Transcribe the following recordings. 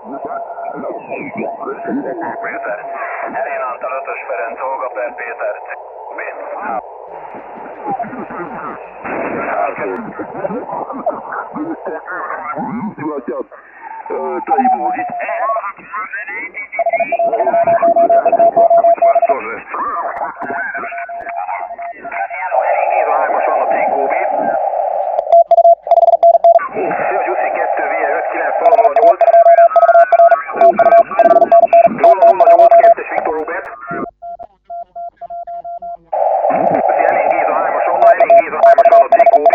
Péter. Elén Antal 5-ös Ferenc, Olga per Péter. Graciano, elég nézve 3-as van a TQB. Szia Gyuszi 2 VE 59008. 008 2-es Viktor Robert. Elég nézve 3-as van, elég nézve 3-as van a TQB.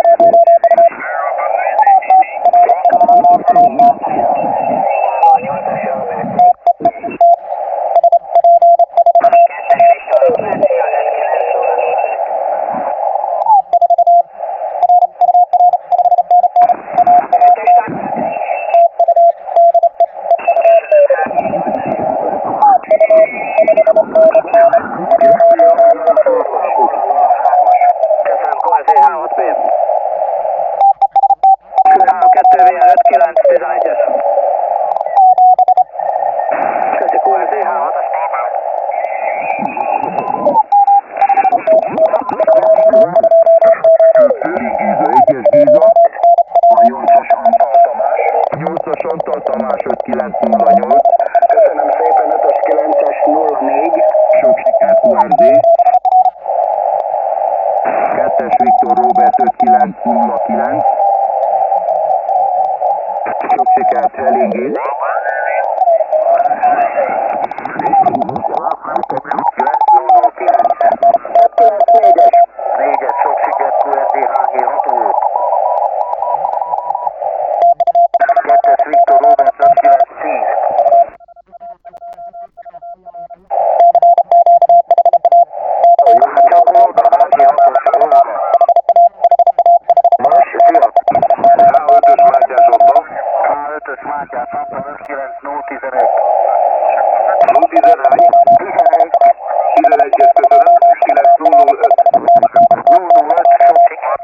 Tamás 5908. Köszönöm szépen, 5-ös 9-es 04. Sok sikert QRD. 2-es Viktor Robert 5909. Sok sikert Helingét. 4-es, sok sikert QRD HG 6. 2-es Viktor Robert 5910. Csak oldal, HG 6-os oldal. Más, szia! H5-ös Mátyás Otto. H5-ös Mátyás Otto 59015. 011? 11-es köszönöm, 9005. 005, sok sikert.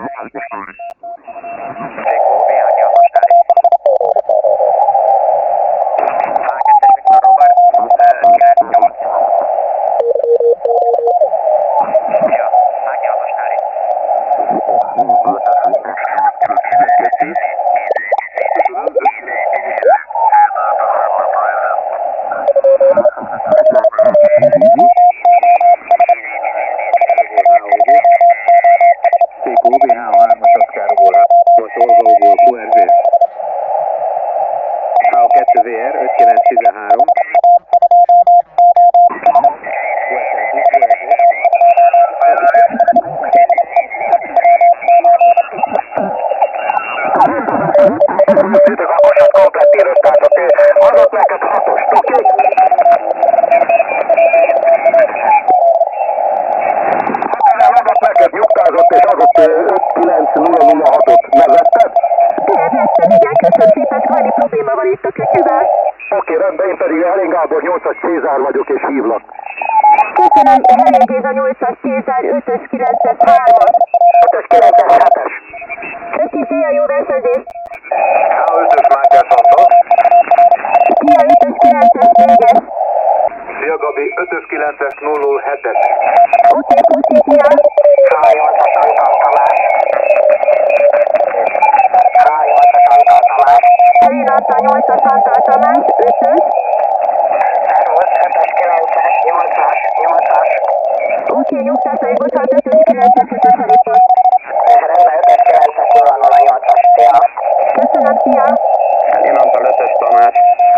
Adott neked 6-ost, oké? Határán adott neked, nyugtázott és adott 59006-ot. Megvetted? Megvettem, igen, köszönöm szépen, valami probléma van itt a kütyüvel. Oké, rendben, én pedig Helén Gábor 8-as Cézár vagyok és hívlak. Köszönöm, Helén Géza 8-as Cézár 5-ös 9-es 3-as. 5-ös 9-es 7-es. Köszi, szia, jó versenyzést! H5-ös Mátyás Antal. Szia, 5-ös 9-es 4-es. Szia Gabi, 5-ös 9-es 007-es. Oké, puszi, szia! H8-as Antal Tamás. H8-as Antal Tamás. Helén Antal 8-as Antal Tamás, 5-ös. Szervusz, 5-ös 9-es 8-as, 8-as. Oké, nyugtázó, bocsánat, 5-ös 9-es 5-ös Haripot. Rendben, 5-ös 9-es 008-as. Szia! Köszönöm, szia! Helén Antal 5-ös Tamás.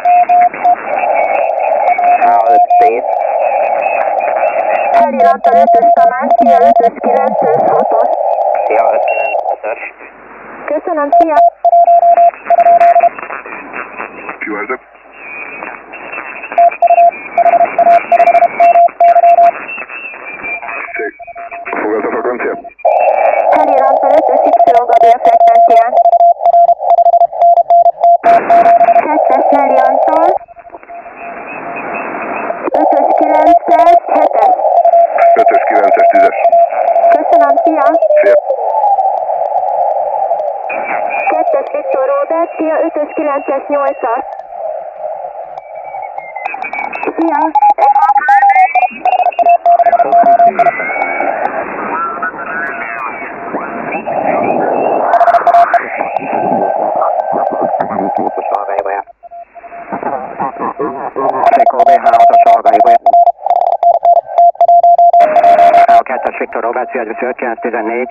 H5 Szép. Helén Antal 5-ös Tamás, szia, 5-ös 9-es 6-os. Szia, 5-9-5-ös. Köszönöm, szia! QRD. Fogad a frekvenciát? Helén Antal 5-ös Y Gabi a frekvencián. 2-es Helén Antal. 5-ös 9-es 7-es. 5-ös 9-es 10-es. Köszönöm, szia! Szia! 2-es Viktor Robert, szia, 5-ös 9-es 8-as. Szia! Viktor Robert, Fiat 5-9-14.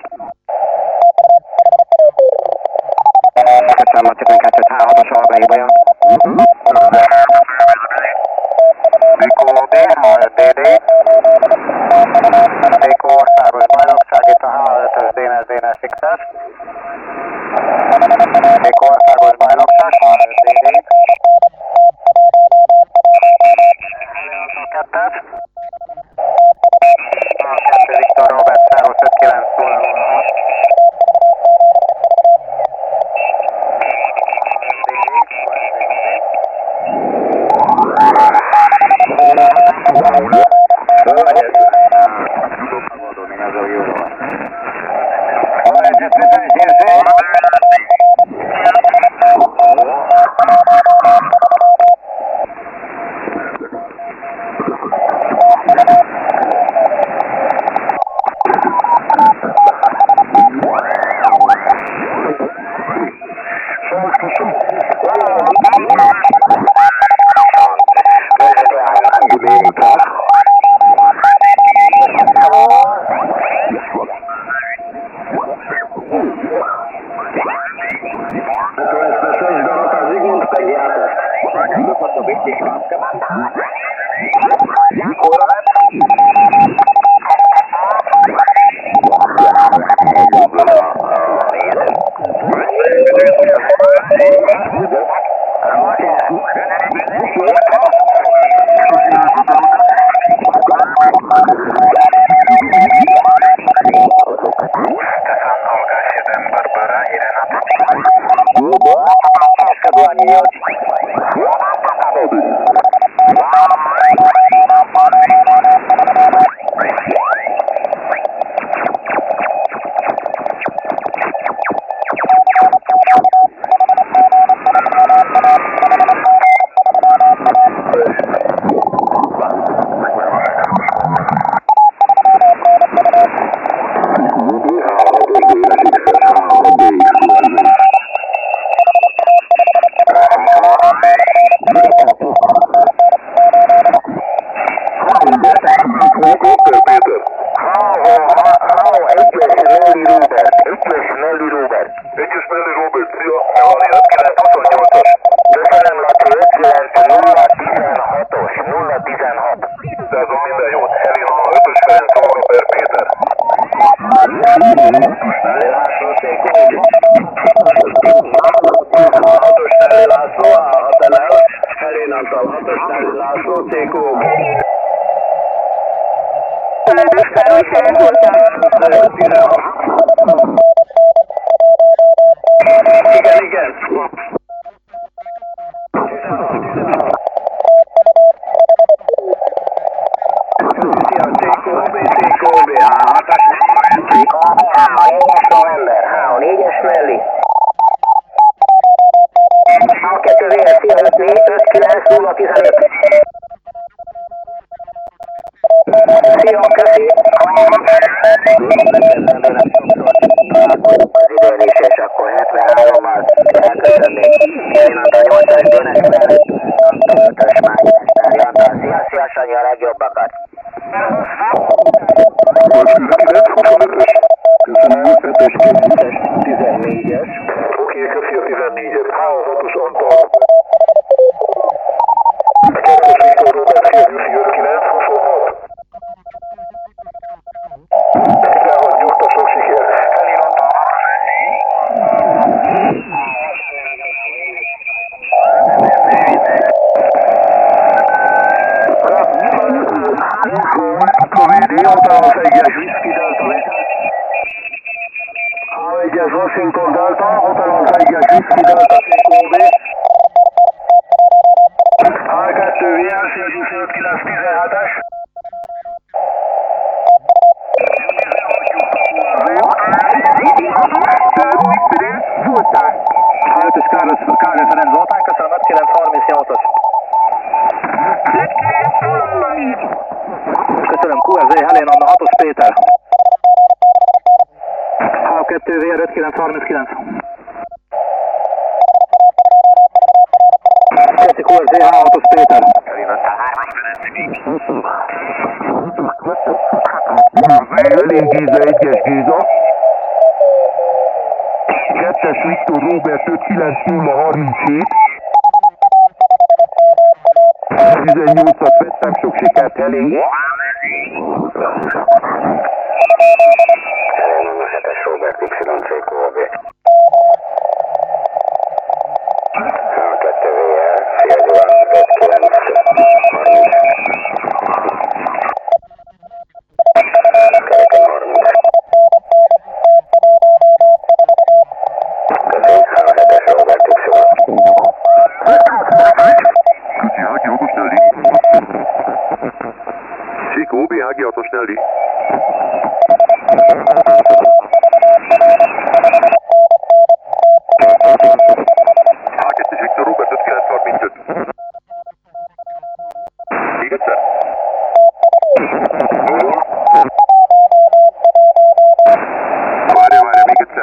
Köszönöm a 12 H6-os Algai-Bolya. Mikó DHDD. Mikó országos bajnokság, itt a H5-ös DNS X-es. Mikó országos bajnokság, H5DD. Kettes. A2 Viktor Robert, Száros 5-9-0-0-6. Washington Delta, Hotel az 1-es Whiskey Delta CQB. A2 VLC 5917-es. A5-ös Kárló Ferenc Zoltán, köszönöm, 5938-as. Köszönöm, QRZ, Helén Anna, 6-os Péter. H2 VR 5939. Köszi QRZ, H6-os Péter. Helén Géza, 1-es Géza. 2-es Viktor Róbert 59037. 18-at vettem, sok sikert Helén. Helén 7-es Robert YCKB. H2 VR, Szia Gyula, 5930. Kereken 30. Köszi, H7-es Robert Y. Köszi, Hági 6-os Nelly. Csík OB, Hági 6-os Nelly. H2-es Viktor Róbert 5935. Még egyszer? Várja, még egyszer.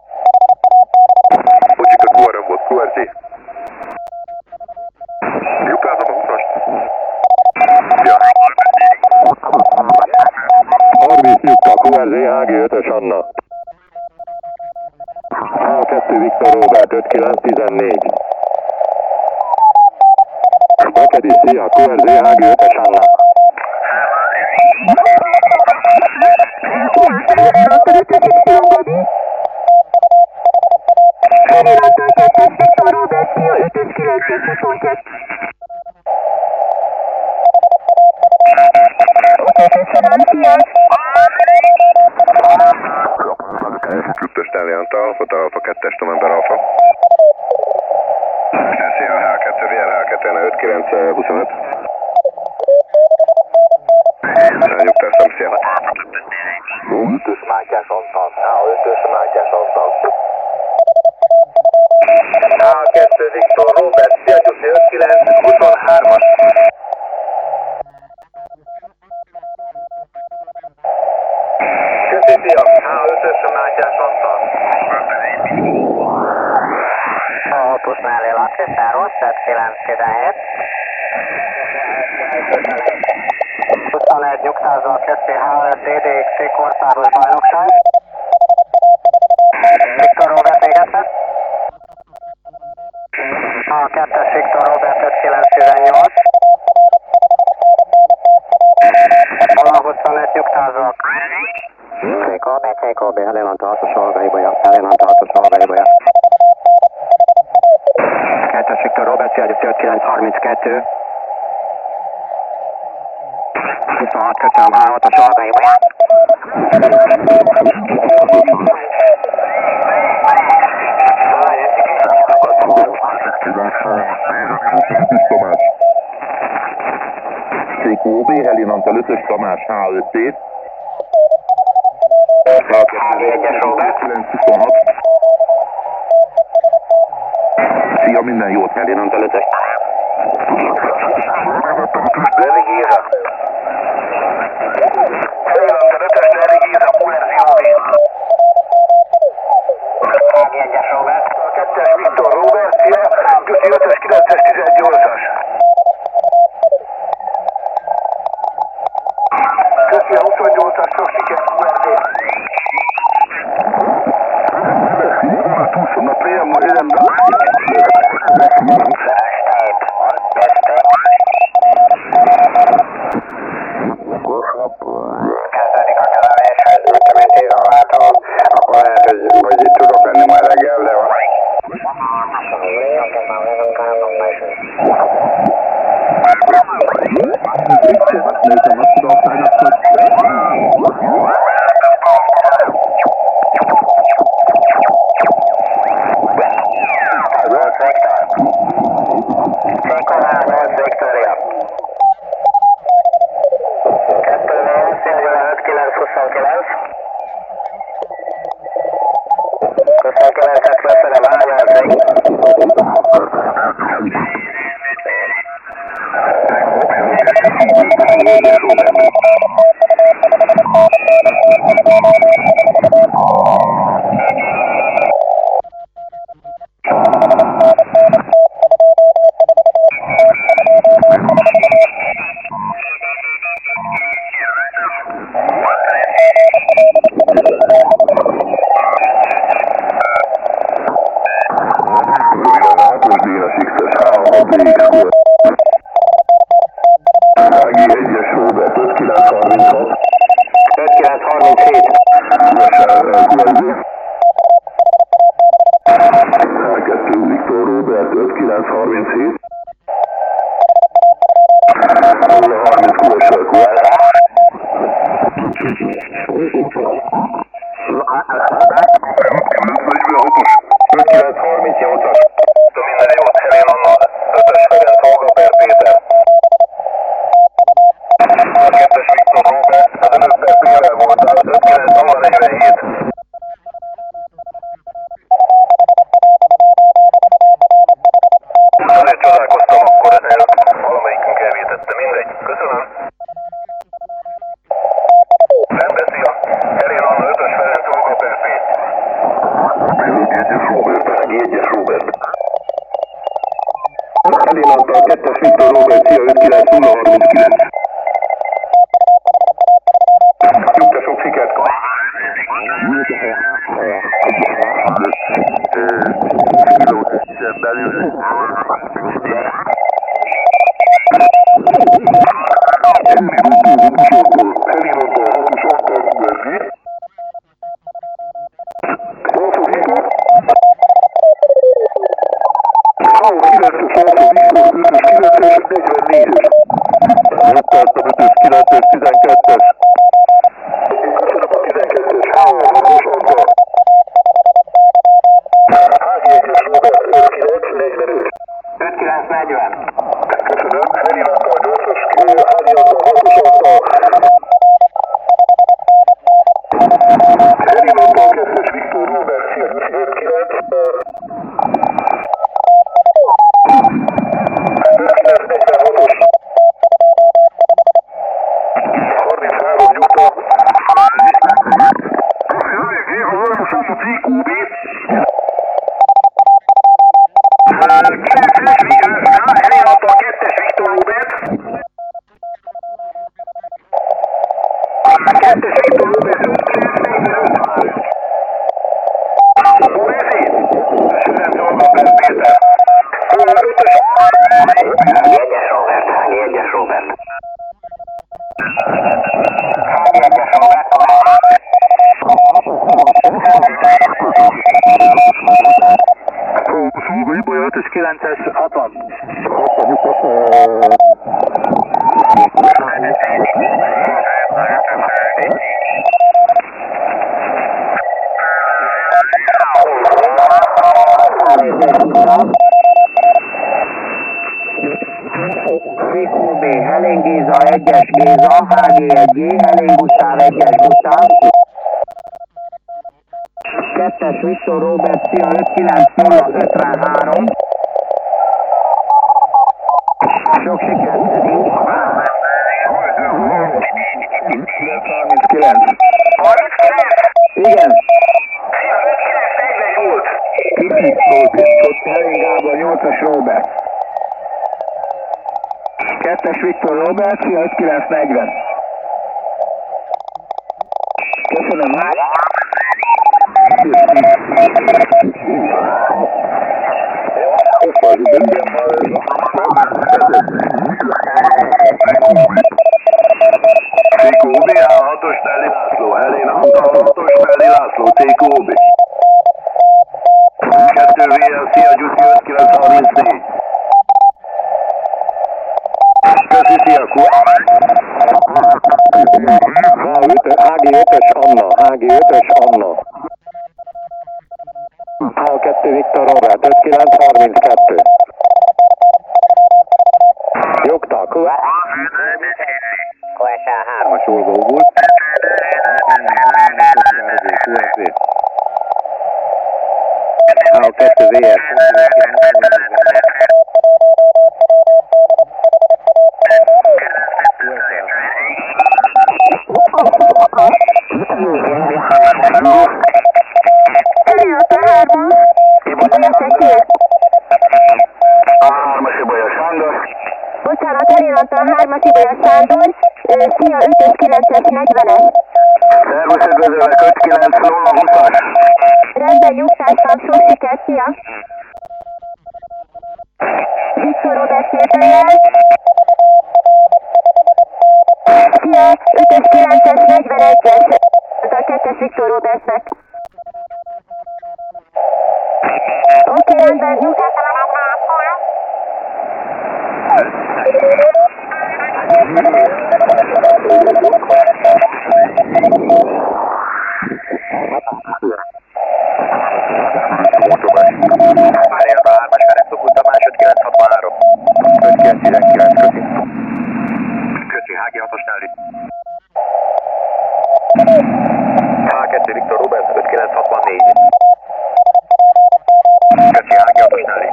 Bocsika, QRM volt, QRT. Lyukázom a 20-ast. Ja. 30 lyukka, QRZ, HG 5-ös Anna. H2 Viktor Róbert 5914. Neked is, szia, QRZ, HG 5-ös Anna. Küttes Nelly Anta Alfa, Alfa 2-es November Alfa. Szia, H2 VR, H2 5925. Nyugtáztam, szia. 5-ös Mátyás Antal, H5-ös Mátyás Antal. H2 Viktor Róbert, szia Gyuszi, 5923-as. Köszi, szia, H5-ös Mátyás Antal. A 6-osnál él a Csáros, 917. 21 nyugtázva, 2 H5 DDXC korszáros bajnokság. Viktor Róbert még egyszer. A 2-es Viktor Róbert 5918. Vala 21 nyugtázva. CKB, Helén Anta 6-os Olgaibolya, Helén Anta 6-os Olgaibolya. 2-es Viktor Róbert, szia, 5932. 26 köszönöm, H6-os Olgaibolya. CQB, Helén Anta 5-ös Tamás, H5-t. H1-es Róbert. 926. Szia, minden jót, Helén Anta 5-ös. Nelly Géza. Helén Anta 5-ös Nelly Géza, QRZ-OB. H1-es Róbert. A 2-es Viktor Róbert, szia, Gyuszi 5-ös 9-es 18-as. Köszi a 28-as, sok sikert, QRZ. Na, prima, érembe. Kezdődik a kezelés, mit mint 10 órától, akkor lehet, hogy itt tudok lenni majd reggel, de van. Victoria. 2929. 29-et köszönöm, hányászik. Sándor. Bocsánat, elillant a 3-as ideje Sándor. Szia, 5-ös, 9-es, 40-es. Szervusz, üdvözöllek, 59020-as. Rendben, nyugtás van, sok sikert, szia. Viktor Robert Péterrel. Szia, 5-ös, 9-es, 41-es. A 2-es Viktor Robertnek. Oké, rendben, nyugtás van. Várjál, a 3-as Ferenc a másod 963. 5919, köszi. Köszi, HG 6-os Nelly. H2 Viktor Robert 5964. Köszi, HG 6-os Nelly.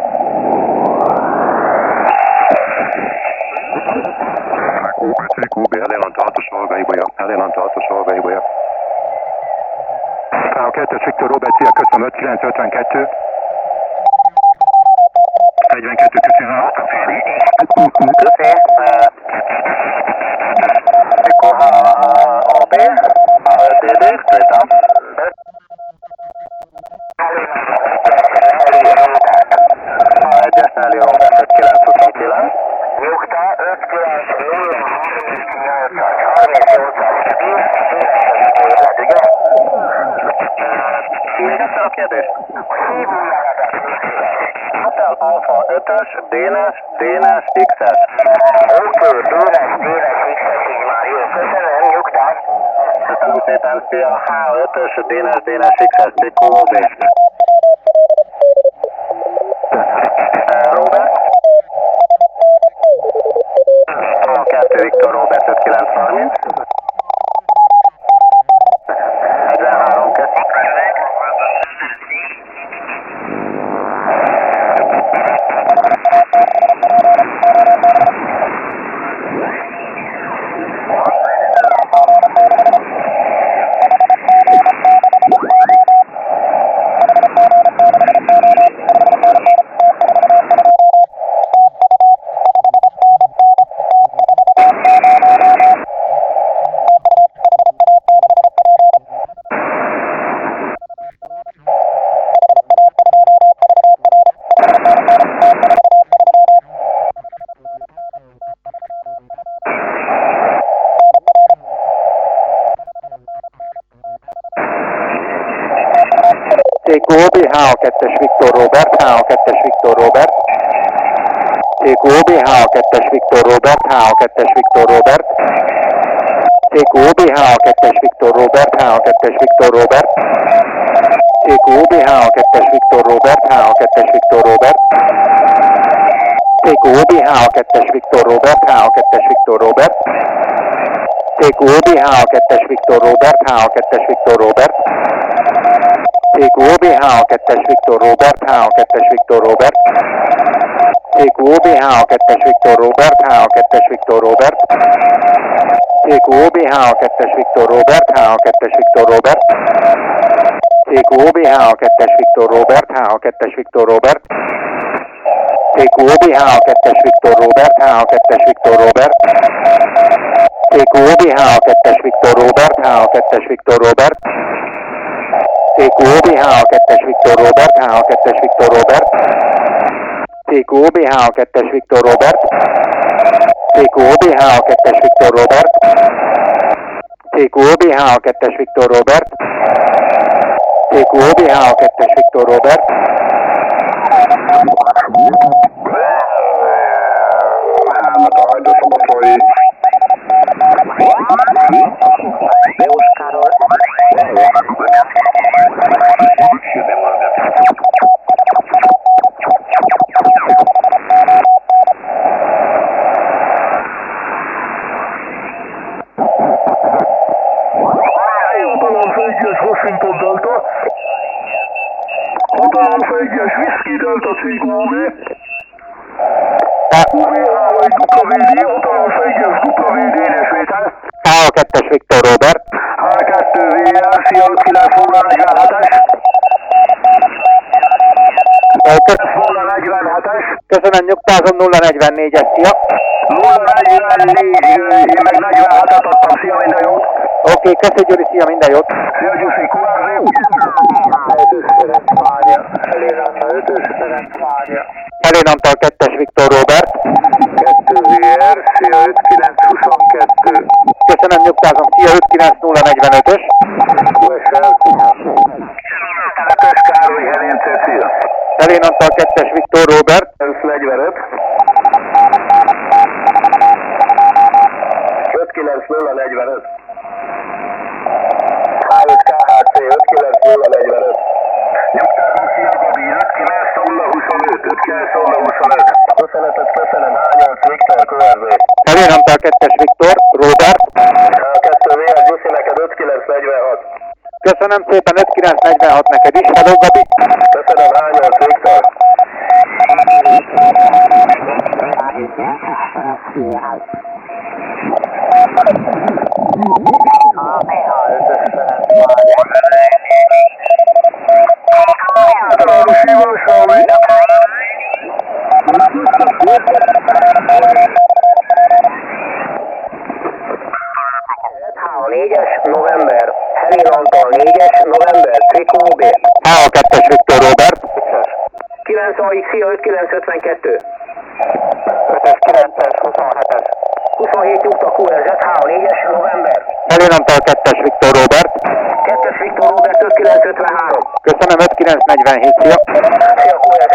QB, eljelent a 6-os Volgaibolya, eljelent a 6-os Volgaibolya. A 2-es Viktor Robert, szia, köszönöm, 5952. 42, köszönöm. Köszi. Mikor AB, DD, Twitter. A1-es Nelly Robert 5929. Nyugta 59038-as, 38-as, 30-8-as, igen? Kiégette a kérdést? Hotel Alpha 5-ös, DNS, X-es. Oké, DNS, X-esig már jó. Köszönöm, nyugtás. Köszönöm szépen, szia, H5-ös, DNS, X-es, TQOB. Robert? A 2 Viktor Robert 5930. 43 köszi. TQOB, H2-es Viktor Robert, H2-es Viktor Robert. TQOB, H2-es Viktor Robert, H2-es Viktor Robert. TQOB, H2-es Viktor Robert, H2-es Viktor Robert. TQOB, H2-es Viktor Robert, H2-es Viktor Robert. TQOB, H2-es Viktor Robert, H2-es Viktor Robert. TQOB, H2-es Viktor Robert, H2-es Viktor Robert. TQOB, H2-es Viktor Robert, H2-es Viktor Robert. TQOB, H2-es Viktor Robert, H2-es Viktor Robert. TQOB, H2-es Viktor Robert, H2-es Viktor Robert. TQOB, H2-es Viktor Robert, H2-es Viktor Robert. TQOB, H2-es Viktor Robert, H2-es Viktor Robert. TQOB, H2-es Viktor Robert, H2-es Viktor Robert. TQOB, H2-es Viktor Robert, H2-es Viktor Robert. TQOB, H2-es Viktor Robert. TQOB, H2-es Viktor Robert. TQOB, H2-es Viktor Robert. TQOB, H2-es Viktor Robert. Hát a hajdosok a folyik. Beus Karol. Washington Delta. Hatalom egyes Whisky Delta CQB. QV1 hatalom egyes WD énesvétel. H2-es Viktor Robert. H2 VR, szia 59047-es. 59047-es. Köszönöm, nyugtázom 044-es, szia. 044, én meg 46-at adtam, szia, minden jót. Oké, köszi Gyuri, szia, minden jót. Szia Gyuszi, QRZ. 5-ös Ferencvárja, Elénantal 5-ös Ferencvárja. Elénantal 2-es Viktor Robert. 2 VR, szia 5922. Köszönöm, nyugtázom, szia 59045-ös. Vesel. 5-ös Károly, Helénce, szia. Elénantal 2-es Viktor Robert. 45. 59045. H5 KHC 59045. Nyugtázom, szia Gabi, 59025. 59025. Köszönöm, H8 Viktor, QRZ. Elénantal 2-es Viktor Robert. H2 VR, Gyuszi, neked 5946. Köszönöm szépen, 5946 neked is. Hello, Gabi. Köszönöm, H8 Viktor. November, Helénantal 4-es, November, Trikó B. H2-es Viktor Robert. 9 AX, szia 5952. 5-es, 9-es, 27-es. 27 nyugta QRZ, H4-es, November. Elénantal 2-es Viktor Robert. 2-es Viktor Robert, 5953. Köszönöm, 5947, szia. Szia QRZ.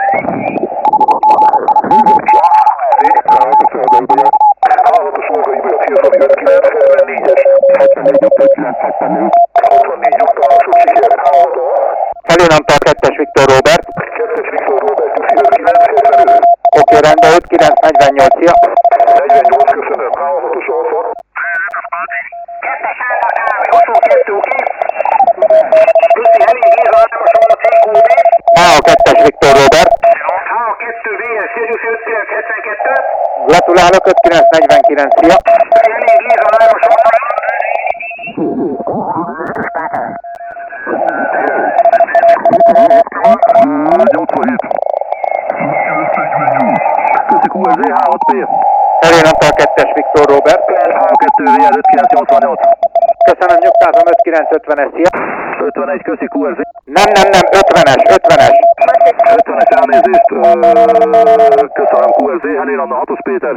Hallgatos magai miatt, szia Szabi, 5974-es. 74 nyugta, 974. 64 nyugta, sok siker. Hallgató. Elénantal 2-es Viktor Robert. 2-es Viktor Robert, 5975. Oké, rendben, 5948, szia. 48, köszönöm. Hallgatos alfa. 2-es Ándor Károly, 22, oké? Köszi, Helén Géza, Ámoson a CQB. H2-es Viktor Robert. H2 VS, Szégyuszi 5972. Gratulálok, 5949, szia. Helén Géza, Ámoson. Köszi QRZ, H6P. Elénantal 2-es Viktor Robert. H2 VR 5988. Köszönöm, nyugtázom, 5950-es, szia. 51, köszi QRZ. Nem, 50-es, 50-es. 50-es elnézést. Köszönöm QRZ, Helén Anna, 6-os Péter.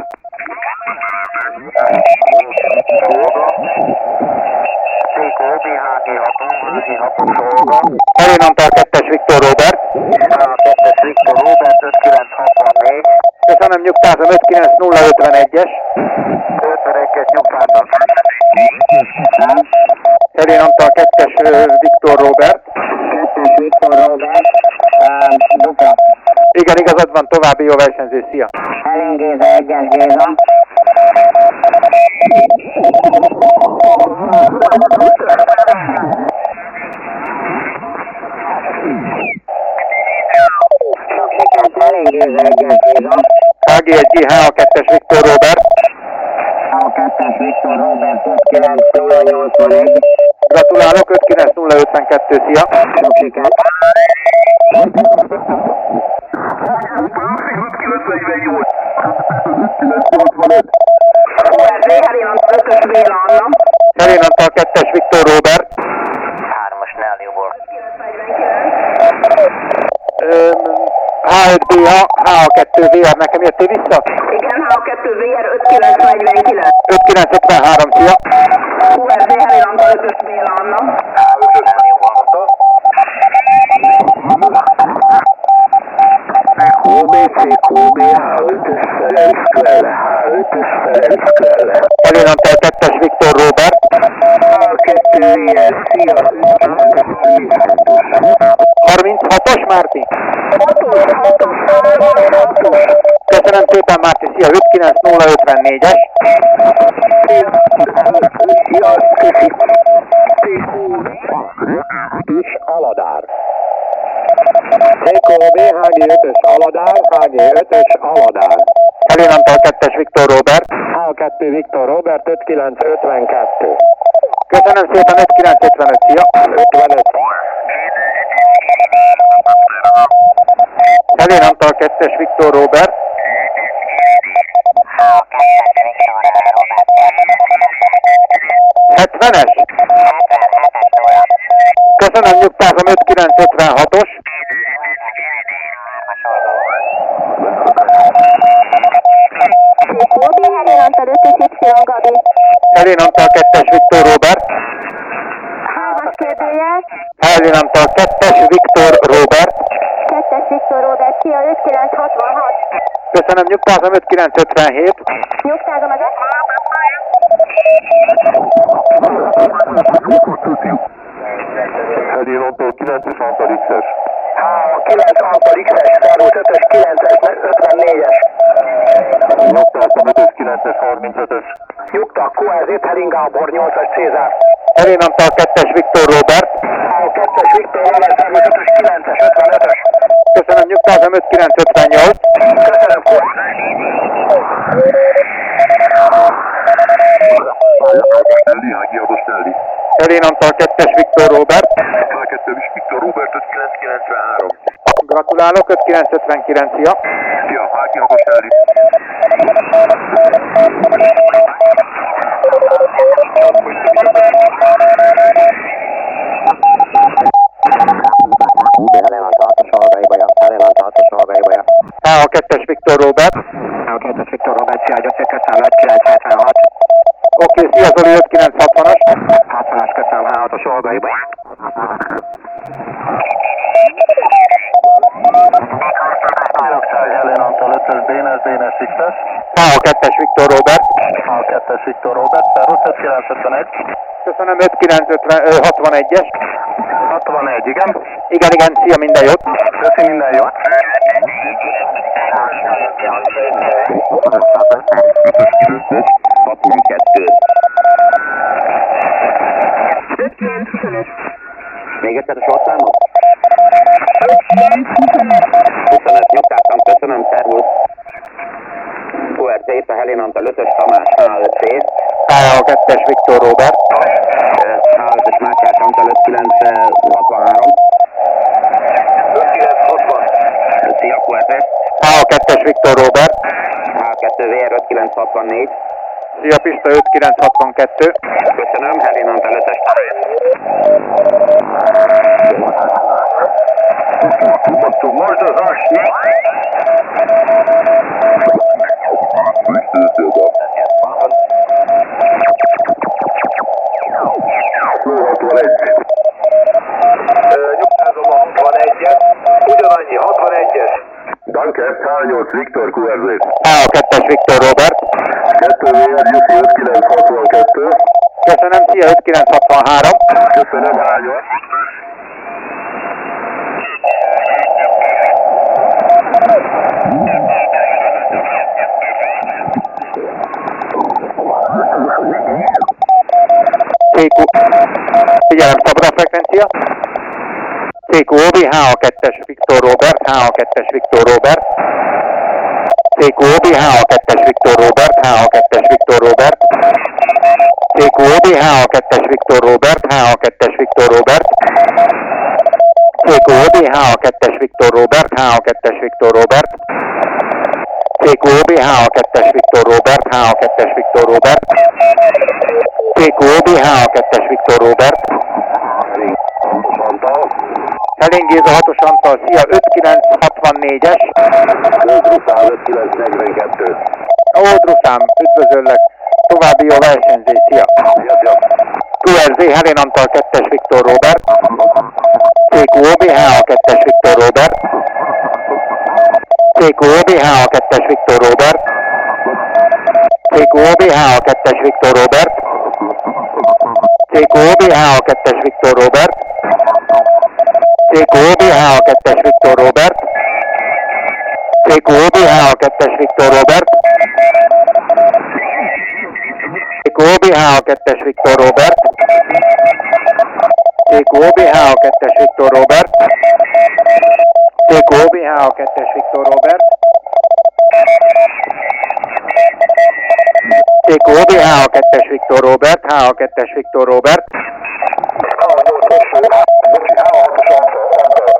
Elénantal 2-es Viktor Robert. H2-es Viktor Robert, 5964. Köszönöm, nyugtázom, 59051-es. 51-es nyugtázom. Elénantal 2-es Viktor Robert. 2-es Viktor Robert. Buka. Igen, igazad van, további jó versenyzés, szia. Helén Géza, 1-es Géza. Sok sikert, Helén Géza, 1-es Géza. HG1G, H2-es Viktor Robert. H2-es Viktor Robert, 59081. Gratulálok, 59052, szia. Sok sikert. QRZ, Helén Antal 5-ös Béla Anna. Elénantal 2-es Viktor Robert. 3-as Nellióból. H5BA, H2VR, nekem jöttél vissza? Igen, H2 VR 5949. 5953, szia. QRZ, Helén Antal 5-ös Béla Anna. H5-ös Nellióból. CQB, H5-ös Ferenc Kvelle, H5-ös Ferenc Kvelle. Elénantal 2-es Viktor Robert. H2 VR, szia, 36-os Márti. 6-os. Köszönöm szépen Márti, szia, 59054-es. Szia, köszi. És Aladár. CQB, HG5-ös Aladár, HG5-ös Aladár. Elénantal 2-es Viktor Robert. H2 Viktor Robert, 5952. Köszönöm szépen, 5955, szia. 55. Helén Antal 2-es Viktor Robert. HAO 2-es Viktor Robert. 70-es? 77-es óra. Köszönöm, nyugtázom 5956-os. Gobi, Helén Antal 5-ös Y Gabi. Helén Antal 2-es Viktor Robert. 3-as kérdőjel. Helén Antal 2-es Viktor Robert. 2-es Viktor Robert, szia 5966. Köszönöm, nyugtázom 5957. Nyugtázom az Helén Antal 9-es Antal X-es. HAO 9 Antal X-es, Szervusz 5-ös 9-es, 54-es. Nyugtáztam 5-ös 9-es 35-ös. Nyugta, QZ Helin Gábor 8-as Cézár. Helén Antal 2-es Viktor Robert. HAO 2-es Viktor Robert, Szervusz 5-ös 9-es, 55-ös. Köszönöm, nyugtázom 5958. Köszönöm, Stelli, Ági Adostelli. Helén Antal 2-es Viktor Robert. H2-es Viktor Robert 5993. Gratulálok, 5959, szia. Szia, Ági Adostelli. Helén Antal 6-os Algaibolya. Helén Antal 6-os Algaibolya. HAO 2-es Viktor Robert. HAO 2-es Viktor Robert, szia, György, köszönöm, 5976. Oké, szia Zoli, 5960-as. 60-as, köszönöm, H6-os Algaibolya. Helén Antal 5-ös Dénes, Dénes X-es. HAO 2-es Viktor Robert. HAO 2-es Viktor Robert, Szervusz 5951. Köszönöm, 5961-es. 61, igen. Igen, szia, minden jót. Köszi, minden jót. Még egyszer a sorszámot? 25, nyugtáztam, köszönöm, szervusz. QRZ itt a Helén Antal 5-ös Tamás, H5C. HAO 2-es Viktor Robert. H5-ös Mátyás Antal 5963. 5960. Szia, QRZ. HAO 2-es Viktor Robert. H2 VR 5964. Szia Pista, 5962. Köszönöm, Helén Antal 5-ös. Most az asni. Nyugtázom a 61-et, ugyanannyi, 61-es. Danke, H8 Viktor QRZ. HAO 2-es Viktor Robert. 2 VR Jussi 5962. Köszönöm, szia, 5963. Köszönöm, H8. CQ. Figyelem, szabad a frekvencia. CQOB, HAO 2-es Viktor Robert, HAO 2-es Viktor Robert. CQOB, HAO 2-es Viktor Robert, HAO 2-es Viktor Robert. CQOB, HAO 2-es Viktor Robert, HAO 2-es Viktor Robert. CQOB, HAO 2-es Viktor Robert, HAO 2-es Viktor Robert. CQOB, HAO 2-es Viktor Robert, HAO 2-es Viktor Robert. CQOB, HAO 2-es Viktor Robert. Helén Géza 6-os Antal, szia, 5964-es. Ódruszám 5942. Ódruszám, üdvözöllek, további jó versenyzés, szia. QRZ, Helén Antal 2-es Viktor Robert. CQOB, HAO 2-es Viktor Robert. CQOB, HAO 2-es Viktor Robert. CQOB, HAO 2-es Viktor Robert. CQOB, HAO 2-es Viktor Robert. CQOB, HAO 2-es Viktor Robert. CQOB, HAO 2-es Viktor Robert. CQOB, HAO 2-es Viktor Robert. CQOB, HAO 2-es Viktor Robert. CQOB, HAO 2-es Viktor Robert. CQOB, HAO 2-es Viktor Robert, HAO 2-es Viktor Robert. Bocsi, HAO 6-os Antal.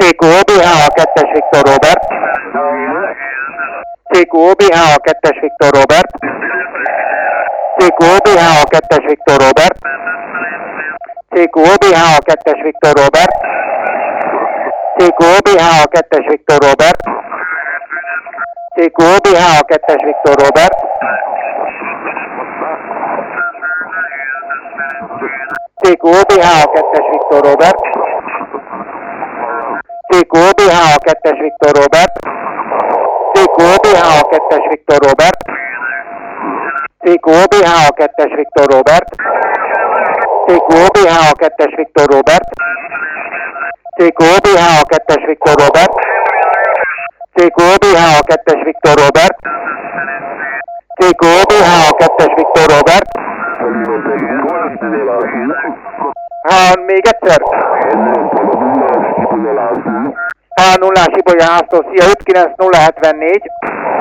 CQOBH a 2-es Viktor Robert. CQOBH a 2-es Viktor Robert. CQOBH a 2-es Viktor Robert. CQOBH a 2-es Viktor Robert. CQOBH a 2-es Viktor Robert. CQOBH a 2-es Viktor Robert. CQOBH a 2-es Viktor Robert. CQOBH a 2-es Viktor Robert. CQOBH a 2-es Viktor Robert. CQOBH a 2-es Viktor Robert. CQOBH a 2-es Viktor Robert. CQOBH a 2-es Viktor Robert. CQOBH a 2-es Viktor Robert. CQOBH a 2-es Viktor Robert. Még egyszer. H0-ás Ibolya László, szia, 59074.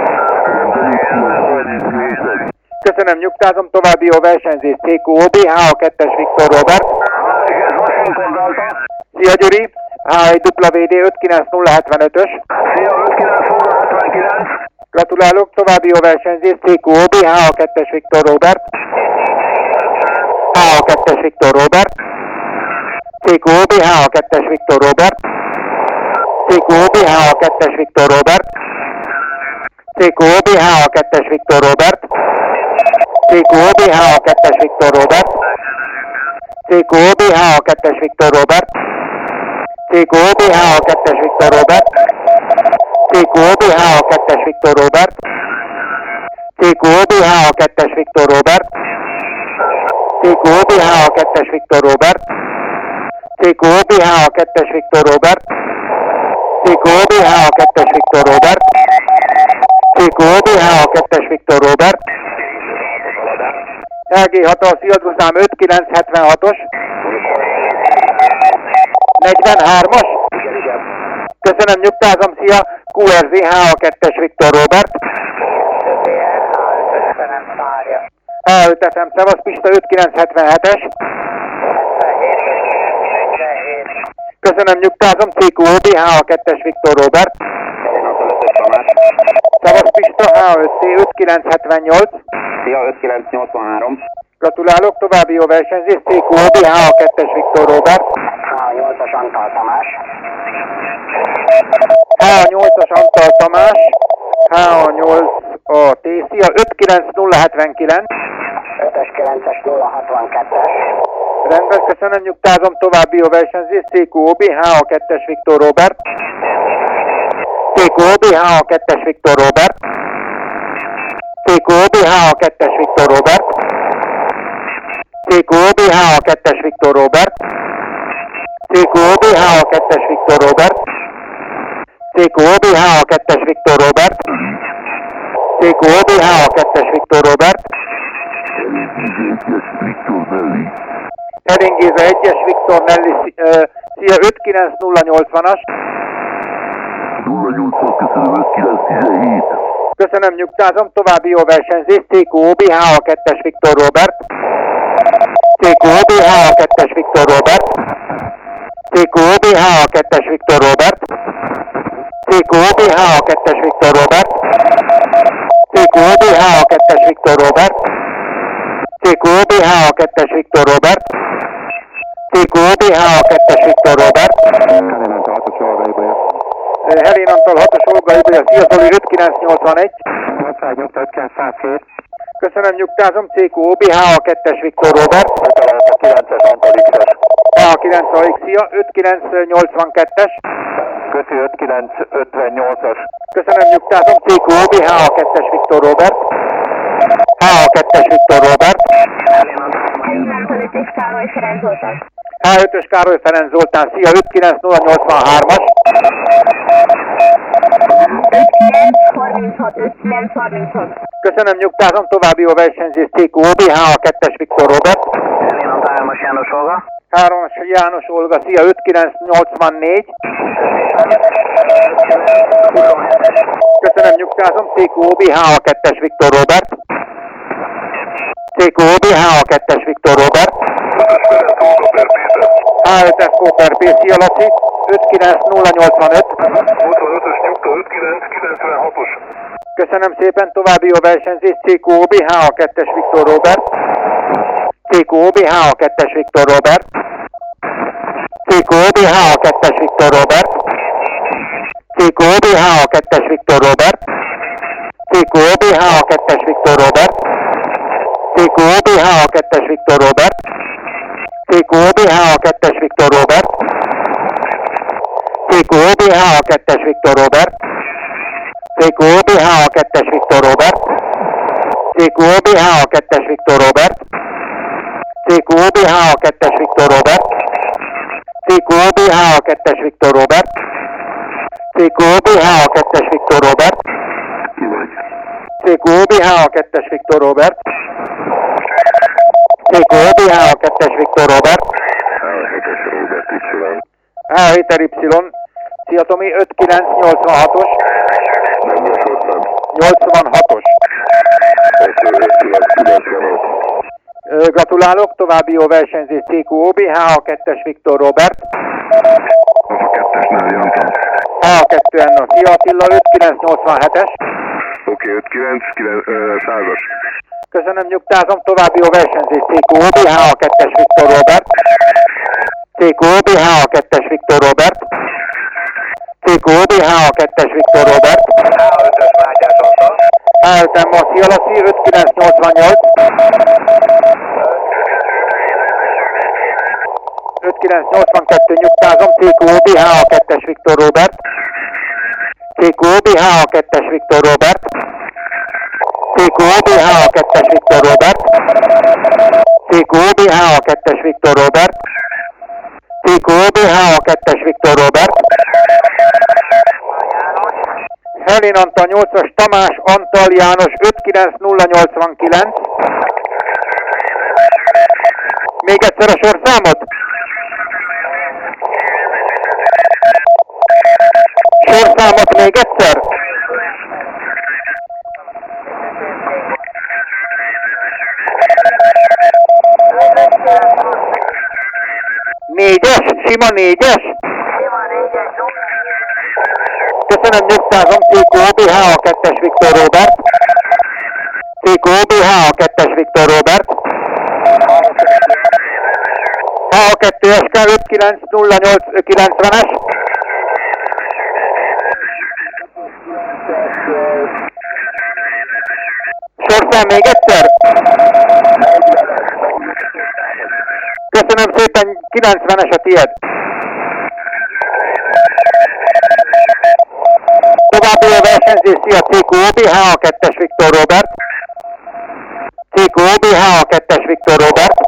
Köszönöm, nyugtázom, további jó versenyzés. CQOBH a 2-es Viktor Robert. Szia Gyuri, H1WD 59075-ös. Gratulálok, további jó versenyzés. CQOBH a 2-es Viktor Robert. H a 2-es Viktor Robert. CQOBH a 2-es Viktor Robert. CQOBH a 2-es Viktor Robert. CQOBH a 2-es Viktor Robert. CQOBH a 2-es Viktor Robert. CQOBH a 2-es Viktor Robert. CQOBH a 2-es Viktor Robert. CQOBH a 2-es Viktor Robert. CQOBH a 2-es Viktor Robert. CQOBH a 2-es Viktor Robert. CQOBH a 2-es Viktor Robert. CQOBH a 2-es Viktor Robert. CQOBH a 2-es Viktor Robert. LG6 a Sziadruszám 5976-os. 43-as. Köszönöm, nyugtázom, szia. QRZH a 2-es Viktor Robert. H5FM, szevasz Pista 5977-es. Köszönöm, nyugtázom, CQOBH a 2-es Viktor Robert. Szevasz Pista, H5C 5978. Szia, 5983. Gratulálok, további jó versenyzés, CQOBH a 2-es Viktor Robert. H8-as Antal Tamás. H8-as Antal Tamás. H8 a T. Szia, 59079. 5-es 9-es 062-es. Rendben, köszönöm, nyugtázom, további jó versenyzés, CQOBH a 2-es Viktor Robert. CQOBH a 2-es Viktor Robert. CQOBH a 2-es Viktor Robert. CQOBH a 2-es Viktor Robert. CQOBH a 2-es Viktor Robert. CQOBH a 2-es Viktor Robert. CQOBH a 2-es Viktor Robert. Eringéze 1-es Viktor Nelly, szia, 59080-as. 08-as, köszönöm, 5917. Köszönöm, nyugtázom, további jó versenyzés, CQOBH a 2-es Viktor Robert. CQOBH a 2-es Viktor Robert. CQOBH a 2-es Viktor Robert. CQOBH a 2-es Viktor Robert. CQOBH a 2-es Viktor Robert. CQOBH a 2-es Viktor Robert. CQOBH a 2-es Viktor Robert. Helén Antal 6-os Olga Ibolya, szia Zoli, 5981. Köszönöm, nyugtázom, CQOBH a 2-es Viktor Robert. A9AX, szia, 5982-es. Köszi, 5958-as. Köszönöm, nyugtázom, CQOBH a 2-es Viktor Robert. H a 2-es Viktor Robert. H5-ös Károly Ferenc Zoltán, szia, 59083-as. 5936. Köszönöm, nyugtázom, további jó versenyzés, CQOBH a 2-es Viktor Robert. 3-as János Olga. 3-as János Olga, szia, 5984. Köszönöm, nyugtázom, CQOBH a 2-es Viktor Robert. CQOBH a 2-es Viktor Robert. H5F Cooper P, szia Laci. 59085. 85-ös nyugta, 5996-os. Köszönöm szépen, további jó versenyzés. CQOBH a 2-es Viktor Robert. CQOBH a 2-es Viktor Robert. CQOBH a 2-es Viktor Robert. CQOBH a 2-es Viktor Robert. CQOBH a 2-es Viktor Robert. CQOBH a 2-es Viktor Robert. CQOBH a 2-es Viktor Robert. CQOBH a 2-es Viktor Robert. CQOBH a 2-es Viktor Robert. CQOBH a 2-es Viktor Robert. CQOBH a 2-es Viktor Robert. CQOBH a 2-es Viktor Robert. CQOBH a 2-es Viktor Robert. CQOBH a 2-es Viktor Robert. CQOBH a 2-es Viktor Robert. H7Y. Szia Tomi, 5986-os. 86-os. Gratulálok, további jó versenyzés. CQOBH a 2-es Viktor Robert. A 2-esnél jöntem. A2N, szia Attila, 5987-es. Oké, 59-100-as. Köszönöm, nyugtázom, további jó versenyzés. CQOBH a 2-es Viktor Robert. CQOBH a 2-es Viktor Robert. CQOBH a 2-es Viktor Robert. H5-ös Mátyás Antal. H5-en ma, szia Laci, 5988. 5982, nyugtázom, CQOBH a 2-es Viktor Robert. CQOBH a 2-es Viktor Robert. CQOBH a 2-es Viktor Robert. CQOBH a 2-es Viktor Robert. CQOBH a 2-es Viktor Robert. Helén Antal 8-as, Tamás Antal János 59089. Még egyszer a sorszámot? Sorszámot még egyszer? Négyes? Sima négyes? Köszönöm, nyugtázom, CQOBH a 2-es Viktor Robert. CQOBH a 2-es Viktor Robert. A2SK 590890-es. Sorszám még egyszer? Köszönöm szépen, 90-es a tiéd. További a versenyzés, szia CQOBH a 2-es Viktor Robert. CQOBH a 2-es Viktor Robert.